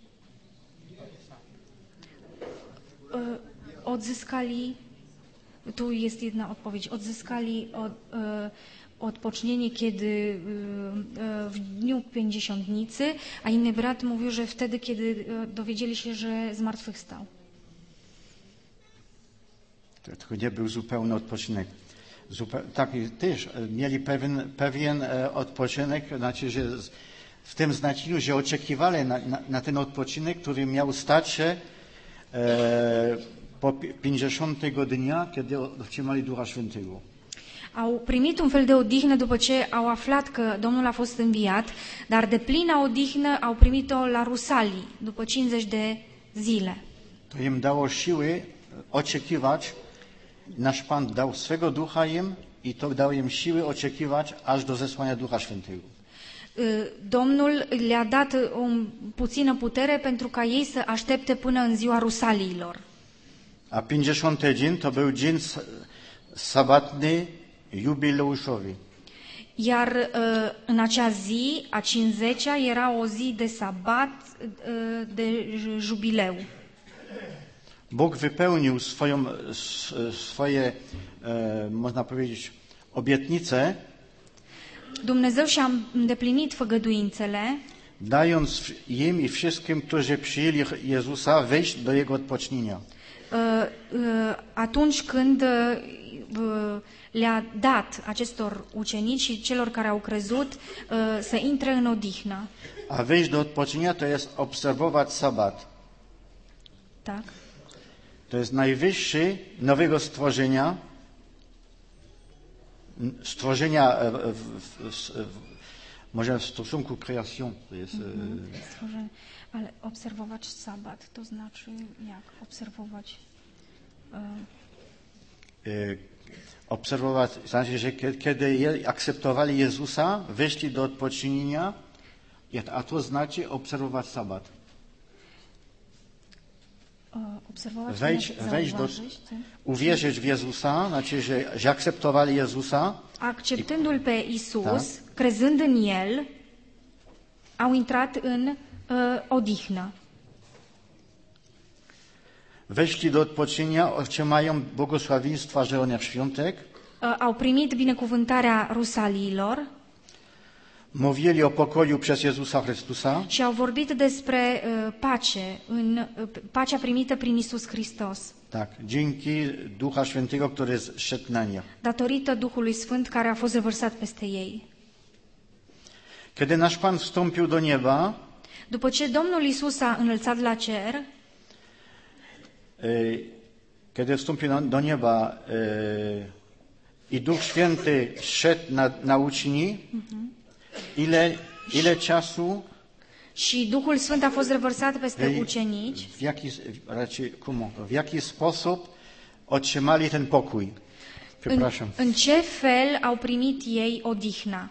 Odzyskali, tu jest jedna odpowiedź, odzyskali odpocznienie, kiedy w dniu Pięćdziesiątnicy, a inny brat mówił, że wtedy, kiedy dowiedzieli się, że zmartwychwstał. To nie był zupełny odpoczynek. Tak, też mieli pewien odpoczynek, znaczy, że w tym znaczeniu, że oczekiwali na ten odpoczynek, który miał stać się po 50 dnia, kiedy otrzymali Ducha Świętego. Au primit un fel de odihnă după ce au aflat că Domnul a fost înviat, dar de plină odihnă au primit-o la Rusalii, după 50 de zile. To im dało siły oczekiwać, nasz Pan dał swego Ducha im i to dało im siły oczekiwać aż do zesłania Ducha Świętego. Domnul le-a dat o puțină putere pentru ca ei să aștepte până în ziua Rusaliilor. A 50 dzień to był dzień sabatny jubileuszowy. Iar în acea zi, a 50-a, era o zi de sabat, de jubileu. Bóg wypełnił swoje, można powiedzieć, obietnice, Dumnezeu și-a îndeplinit făgăduințele, dając im i wszystkim, którzy przyjęli Jezusa, wejść do Jego odpocznienia. Atunci când le-a dat acestor ucenici și celor care au crezut să intre în odihnă. A wejść do odpocznienia to jest obserwować sabat. Tak. To jest najwyższy nowego stworzenia, może w stosunku kreacją. To jest, Ale obserwować sabat, to znaczy jak? Obserwować... Obserwować, znaczy, że kiedy akceptowali Jezusa, weszli do odpocznienia, a to znaczy obserwować sabat. Obserwować, wejść do, uwierzyć w Jezusa, znaczy, że akceptowali Jezusa. Acceptându-L pe Isus, crezând în El, au intrat în odihnă. Weszli do odpocznienia, otrzymają błogosławieństwa Zielonych Świątek. Au primit binecuvântarea Rusaliilor. Mówili o pokoju przez Jezusa Chrystusa. Și au vorbit despre pace, pacea primită prin Isus Hristos. Tak, dzięki Ducha Świętego, który zszedł na nich. Datorită Duhului Sfânt care a fost revărsat peste ei. Kiedy nasz Pan wstąpił do nieba, după ce Domnul Isus a înălțat la cer, kiedy wstąpił do nieba i Duch Święty szedł na uczni, ile czasu și Duhul Sfânt a fost revărsat peste ucenici, w jaki sposób otrzymali ten pokój? Przepraszam. În ce fel au primit ei odihna?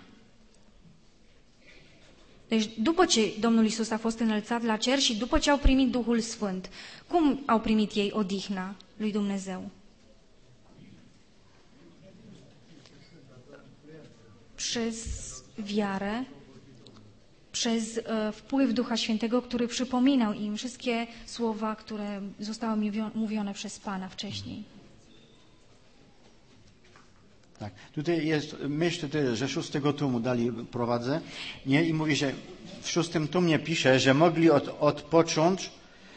Deci după ce Domnul Isus a fost înălțat la cer și după ce au primit Duhul Sfânt, cum au primit ei odihna lui Dumnezeu? Przez wiarę, przez wpływ Ducha Świętego, który przypominał im wszystkie słowa, które zostały mówione przez Pana wcześniej. Tak. Tutaj jest myśl, że 6 tomu dalej prowadzę, nie? I mówi, że w 6 tomie pisze, że mogli odpocząć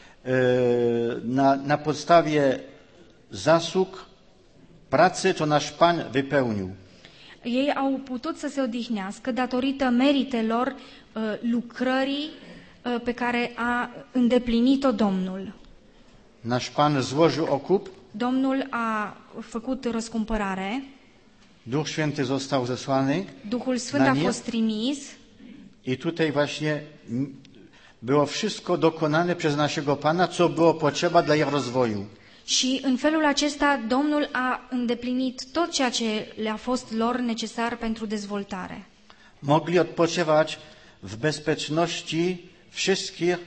na podstawie zasług pracy, co nasz Pan wypełnił. Ei au putut să se odihnească datorită meritelor lucrării pe care a îndeplinit-o Domnul. Nasz Pan złożył okup. Domnul a făcut răscumpărare. Duch Święty został zesłany. Duhul Sfânt a fost trimis. I tutaj właśnie było wszystko dokonane przez naszego Pana, co było potrzeba dla ich rozwoju. Și în felul acesta Domnul a îndeplinit tot ceea ce le-a fost lor necesar pentru dezvoltare. Mogli odpoczywać w bezpieczności wszystkich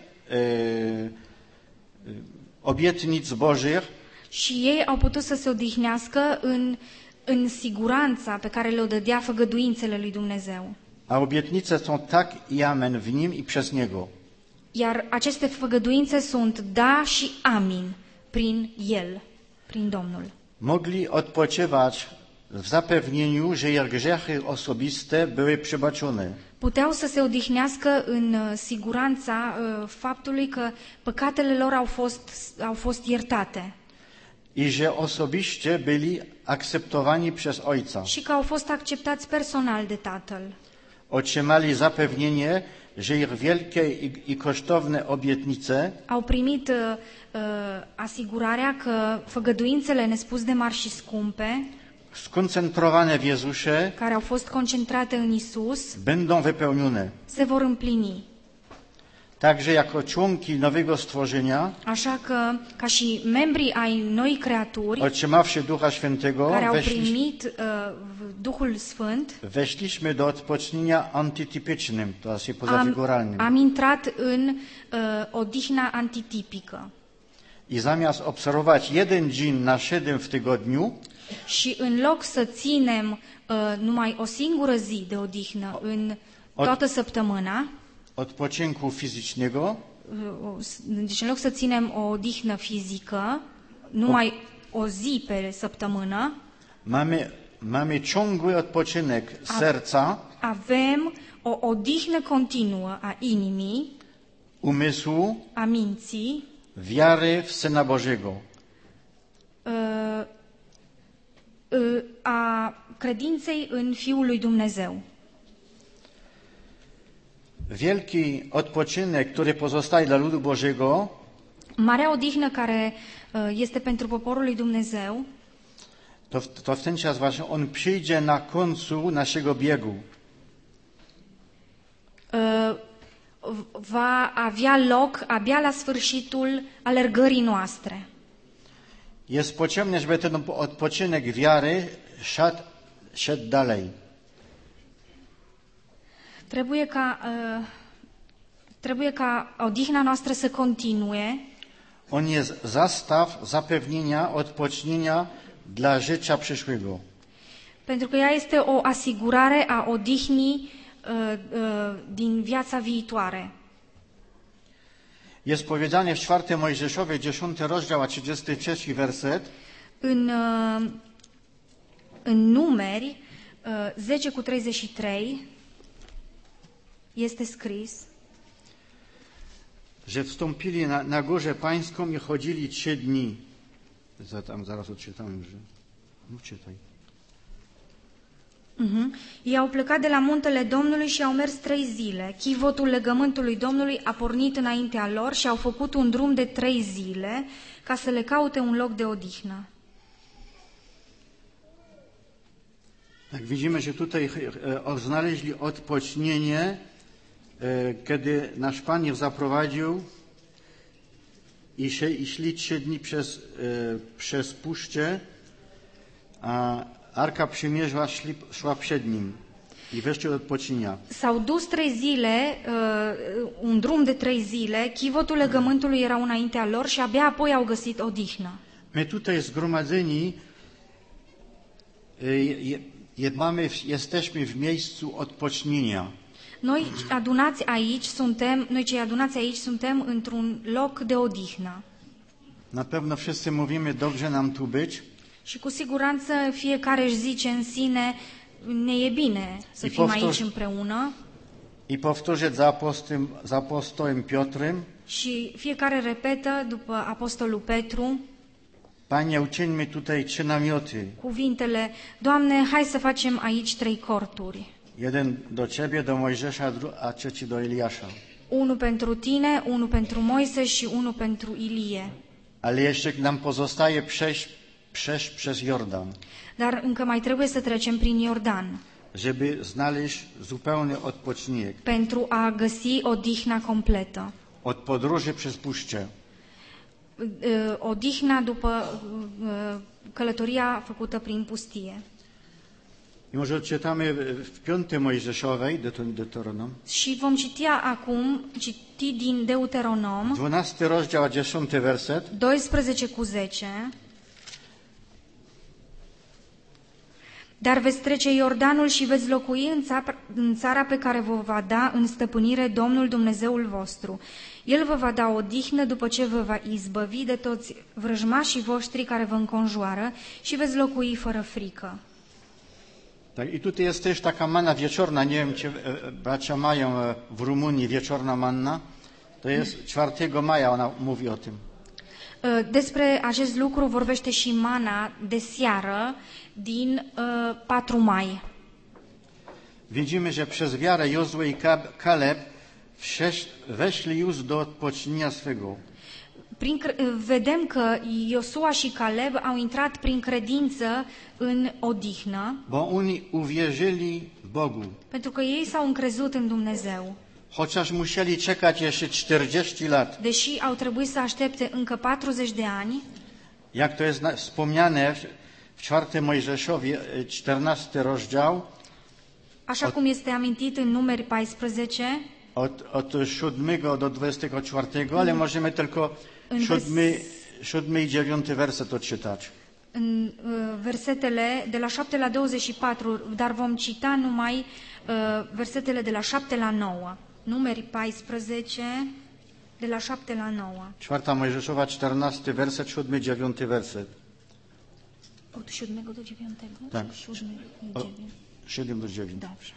obietnic Bożych. Și ei au putut să se odihnească în siguranța pe care le-o dădea făgăduințele lui Dumnezeu. A obietnice są tak i amen w Nim i przez Niego. Iar aceste făgăduințe sunt da și amin prin El, prin Domnul. Mogli odpoczywać w zapewnieniu, że ich grzechy osobiste były przebaczone. Puteau să se odihnească în siguranța faptului că păcatele lor au fost iertate. i że osobiście byli akceptowani przez Ojca. și că au fost acceptați personal de Tatăl. Otrzymali zapewnienie, że ich wielkie i kosztowne obietnice Au primit asigurarea că făgăduințele nespus de mari și scumpe, skoncentrowane w Jezusie, care au fost concentrate în Isus, będą wypełnione. se vor împlini. Także jako członki nowego stworzenia, Așa că, ca și membrii ai noi creaturi, otrzymawszy Ducha Świętego, care au primit Duhul Sfânt, weszliśmy do odpocznienia antytypicznym, to jest pozafiguralnym. am intrat în odihna antitipică. I zamiast obserwować jeden dzień na 7 w tygodniu, Și în loc să ținem numai o singură zi de odihnă în toată săptămâna, odpoczynku fizycznego, deci în loc să ținem o odihnă fizică, numai o zi pe săptămână, mamy ciągły odpoczynek serca, avem o odihnă continuă a inimii, umysłu, a minții, wiary w Syna Bożego. A credinței în Fiul lui Dumnezeu. Wielki odpoczynek, który pozostaje dla ludu Bożego, Marea odihnă care este pentru poporul lui Dumnezeu, to w ten czas właśnie on przyjdzie na końcu naszego biegu. Va avea loc abia la sfârșitul alergării noastre. Jest potrzebne, żeby ten odpoczynek wiary szedł dalej. Trebuie ca odihna noastră să continue. On jest zastaw zapewnienia odpocznienia dla życia przyszłego. Pentru că ea este o asigurare a odihnii din viața viitoare. Jest powiedziane w 4 Mojżeszowie, 10 rozdział, a 33 werset. În Numeri 10:33 este scris że wstąpili na górę pańską i chodzili 3 dni. Zaraz odczytałem, że... Nu czytaj. Ei au plecat de la muntele Domnului și au mers 3 zile. Chivotul legământului Domnului a pornit înaintea lor și au făcut un drum de 3 zile ca să le caute un loc de odihnă. Tak widzimy, że tutaj znaleźli odpocznienie, kiedy nasz Pan ich zaprowadził i szli 3 dni przez puszczę, a Arca Przymierza szła przed nim i weszli do odpocznienia. S-au dus 3 zile, un drum de 3 zile, chivotul legământului era înaintea lor și abia apoi au găsit odihnă. My tutaj zgromadzeni jesteśmy w miejscu odpocznienia. Noi cei adunați aici suntem într-un loc de odihnă. Na pewno wszyscy mówimy, dobrze nam tu być. Și cu siguranță fiecare își zice în sine, ne e bine să fim aici împreună. I powtórzyć za apostołem Piotrem. Și fiecare repetă după apostolul Petru. Panie, uczyńmy tutaj 3 namioty. Cuvintele, Doamne, hai să facem aici 3 corturi. Jeden do Ciebie, do Mojżesza, a trzeci do Eliasza. Unul pentru tine, unul pentru Moise și unul pentru Ilie. Ale jeszcze nam pozostaje przejść przez Jordan. Dar încă mai trebuie să trecem prin Iordan. Żeby znaleźć zupełny odpoczynek. Pentru a găsi odihna completă. Od podróży przez puszczę. Odihna după călătoria făcută prin pustie. I może czytamy w 5 Mojżeszowej, Deuteronom. Și vom citi din Deuteronom, 12 rozdział, 10 werset. 12:10. Dar veți trece Iordanul și veți locui în țara pe care vă va da în stăpânire Domnul Dumnezeul vostru. El vă va da odihnă după ce vă va izbăvi de toți vrăjmașii voștri care vă înconjoară și veți locui fără frică. Tak, i tutaj jest też taka manna wieczorna, nie wiem, czy bracia mają w Rumunii wieczorna manna, to jest 4 maja, ona mówi o tym. Despre acest lucru vorbește și Mana de seară din 4 mai. Widzimy, że przez wiarę Jozue i Kaleb weszli już do odpocznienia swego. Vedem că Iosua și Caleb au intrat prin credință în odihnă, Bo oni uwierzyli Bogu. pentru că ei s-au încrezut în Dumnezeu. Chociaż musieli czekać jeszcze 40 lat. Deși au trebuit să aștepte încă 40 de ani, Jak to jest wspomniane w 4 Mojżeszowie, 14 rozdział, așa cum este amintit în Numeri 14, od 7 do 24, ale możemy tylko 7 i 9 werset odczytać. în versetele de la 7 la 24, dar vom cita numai versetele de la 7 la 9. Numeri 14, de la 7 la 9. 4 Mojżeszowa, 14 werset, 7 i 9 werset. Od 7 do 9? Tak. 7 do 9. 7 do 9. Dobrze.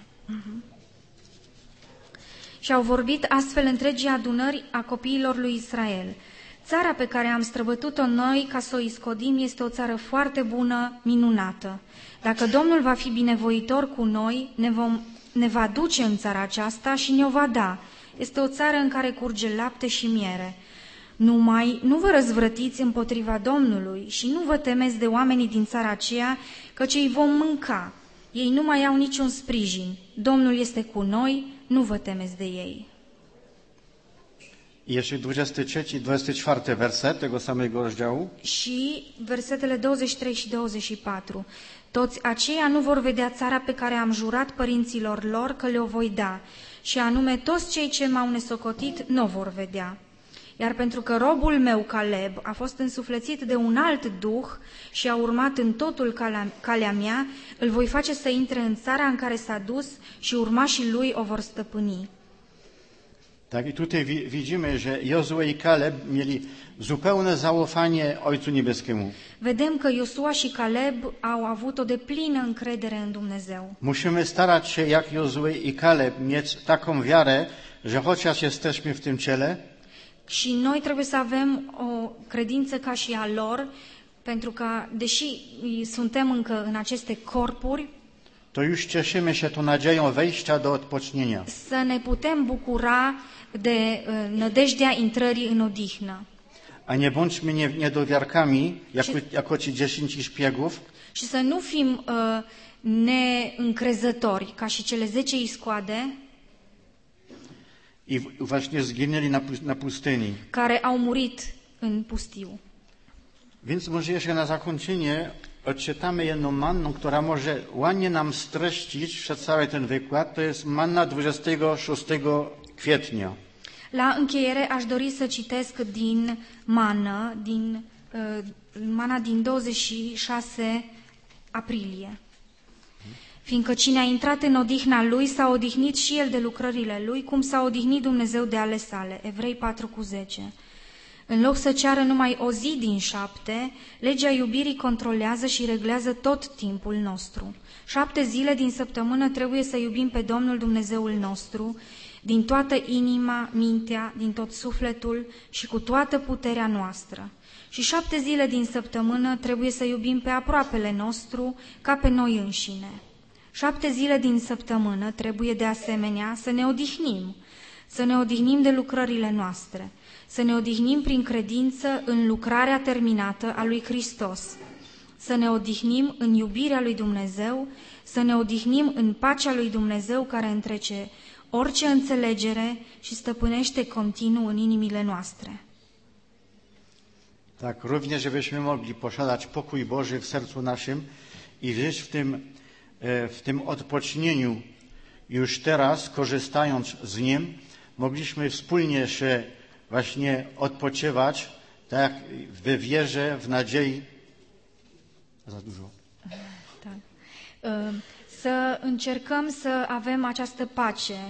Și au vorbit astfel întregii adunări a copiilor lui Israel. Țara pe care am străbătut-o noi ca să o iscodim este o țară foarte bună, minunată. Dacă Domnul va fi binevoitor cu noi, ne va duce în țara aceasta și ne-o va da. Este o țară în care curge lapte și miere. Numai nu vă răzvrătiți împotriva Domnului și nu vă temeți de oamenii din țara aceea, căci îi vom mânca. Ei nu mai au niciun sprijin. Domnul este cu noi, nu vă temeți de ei. I jeszcze 23 i 24 werset tego samego rozdziału. Și versetele 23 și 24. Toți aceia nu vor vedea țara pe care am jurat părinților lor că le-o voi da, și anume toți cei ce m-au nesocotit nu o vor vedea. Iar pentru că robul meu Caleb a fost însuflețit de un alt duh și a urmat în totul calea mea, îl voi face să intre în țara în care s-a dus și urmașii lui o vor stăpâni. Tak, i tutaj widzimy, że Jozue i Kaleb mieli zupełne zaufanie Ojcu Niebieskiemu. Vedem că Iosua și Caleb au avut o deplină încredere în Dumnezeu. Musimy starać się, jak Jozue i Kaleb, mieć taką wiarę, że chociaż jesteśmy w tym ciele, Și noi trebuie să avem o credință ca și a lor, pentru că, deși suntem încă în aceste corpuri, to już cieszymy się tą nadzieją wejścia do odpocznienia. să ne putem bucura de nădejdea intrării în odihnă. A nie bądźmy niedowiarkami, jako ci 10 szpiegów, Și să nu fim neîncrezători, ca și cele 10 iscoade i właśnie zginęli na pustyni. care au murit în pustiu. Więc może jeszcze na zakończenie odczytamy jedną manną, która może ładnie nam streścić przez cały ten wykład. To jest manna 26 kwietnia. La încheiere aș dori să citesc din Mana, Mana din 26 aprilie. Fiindcă cine a intrat în odihna lui s-a odihnit și el de lucrările lui, cum s-a odihnit Dumnezeu de ale sale. Evrei 4:10. În loc să ceară numai o zi din 7, legea iubirii controlează și reglează tot timpul nostru. 7 zile din săptămână trebuie să iubim pe Domnul Dumnezeul nostru, din toată inima, mintea, din tot sufletul și cu toată puterea noastră. Și 7 zile din săptămână trebuie să iubim pe aproapele nostru ca pe noi înșine. 7 zile din săptămână trebuie de asemenea să ne odihnim de lucrările noastre, să ne odihnim prin credință în lucrarea terminată a lui Hristos, să ne odihnim în iubirea lui Dumnezeu, să ne odihnim în pacea lui Dumnezeu care întrece orice înțelegere și stăpânește continuu în inimile noastre. Tak, również żebyśmy mogli posiadać pokój Boży w sercu naszym i żyć w tym odpocznieniu już teraz, korzystając z Nim, mogliśmy wspólnie się właśnie odpoczywać, tak we wierze, w nadziei. Za dużo. Tak. Să încercăm să avem această pace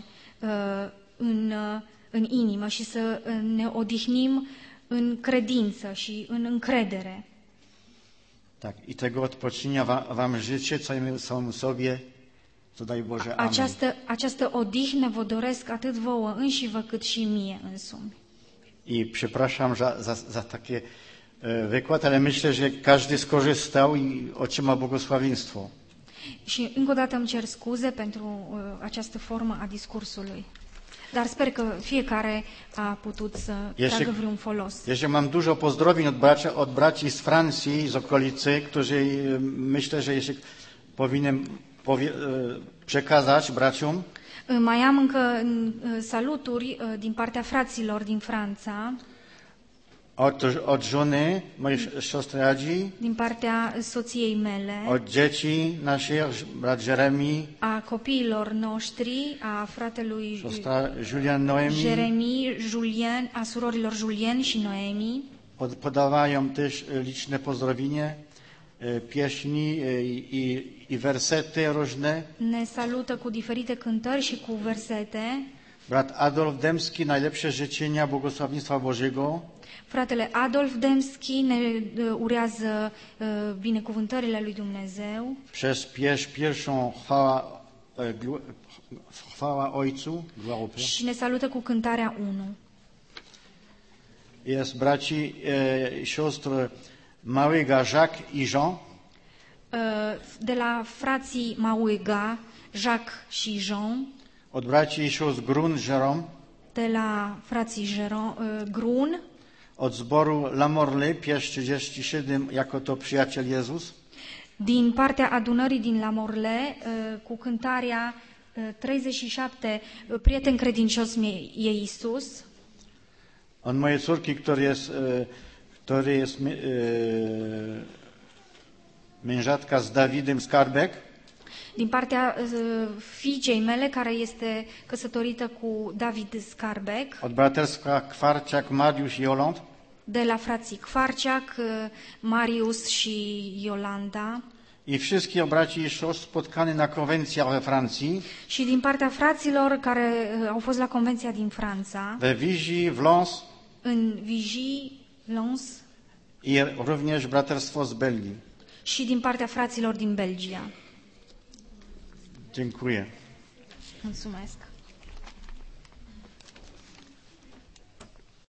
în inimă și să ne odihnim în credință și în încredere. Tak, i tego odpocznienia wam życzę, całemu sobie, co daj Boże, amen. Această odihnă vă doresc atât vouă înși vă cât și mie însumi. I przepraszam za takie wykład, ale myślę, że każdy skorzystał i otrzymał błogosławieństwo. Și încă o dată îmi cer scuze pentru această formă a discursului. Dar sper că fiecare a putut să tragă vreun folos. Jeszcze mam dużo pozdrowień od braci z Francji, z okolicy, którzy myślę, że jeszcze powinienem przekazać braciom. Mai am încă saluturi din partea fraților din Franța. Od żony mojej siostry Adzi, din partea soției mele, od dzieci naszych, brat Jeremi, a copiilor noștri, a fratelui siostra Julian Noemi, Jeremi, Julian, a surorilor Julien și Noemi. Podawają też liczne pozdrowienie, pieśni i wersety różne. Ne salută cu diferite cântări și cu versete. Brat Adolf Demski, najlepsze życzenia błogosławieństwa Bożego. Fratele Adolf Demski ne urează binecuvântările lui Dumnezeu. Przez pierwszą chwała Ojcu. Și ne salută cu cântarea 1. Jest braci siostr Małego Jacques i Jean. De la frații Małego, Jacques și Jean. Od braci i sióstr Grun, Jérôme. De la frații Grun. Od zboru La Morle, Pieș 37, jako to przyjaciel Jezus. Din partea adunării din La Morle, cu cântarea 37, prieten credincios e Isus. Od mojej córki, który jest mężatka z Dawidem Skarbek. Din partea fiicei mele, care este căsătorită cu David Skarbek. Od braterstwa Kwarciak, Mariusz i Joland. De la frații Kwarciak, Marius și Iolanda. I wszystkich braci i siostr spotkani na konwencjach we Francji. Și din partea fraților care au fost la convenția din Franța. We Vigy, w Lens. În Vigy, Lens. I również braterstwo z Belgii. Și din partea fraților din Belgia. Dziękuję. Mulțumesc.